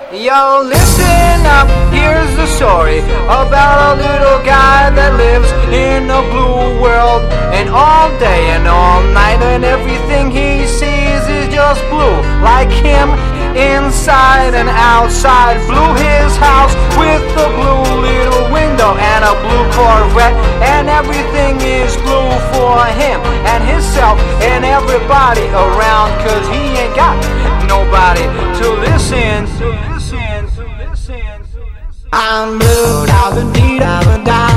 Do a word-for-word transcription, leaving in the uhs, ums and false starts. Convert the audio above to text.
Yo, listen up, here's the story about a little guy that lives in a blue world. And all day and all night and everything he sees is just blue. Like him, inside and outside. Blue his house with a blue little window and a blue Corvette. And everything is blue for him and himself and everybody around. Cause he ain't got nobody to listen to. I'm blue, da da dee da da.